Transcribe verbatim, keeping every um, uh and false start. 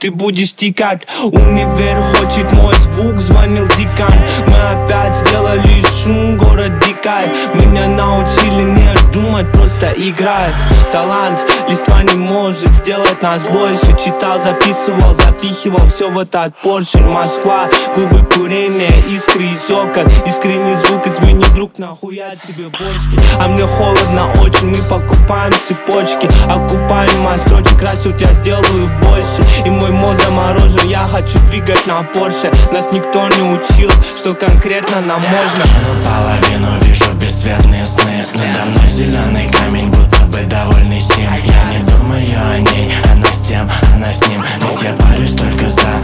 ты будешь текать. Универ хочет мой звук, звонил декан. Мы опять сделали шум, город дикает. Меня научили не думать, просто играть. Талант, листва не может сделать нас больше. Читал, записывал, запихивал все в этот поршень. Москва, клубы курения, искры из окон. Искренний звук, извини, друг, нахуя тебе бочки. А мне холодно очень, мы покупаем цепочки. Окупаемая строчек, раз у тебя сделаю больше. И мой мозг заморожен, я хочу двигать на Порше. Нас никто не учил, что конкретно нам можно. Я половину вижу бесцветные сны. Надо мной зеленый камень, будто бы довольный сим. Я не думаю о ней, она с тем, она с ним. Ведь я парюсь только за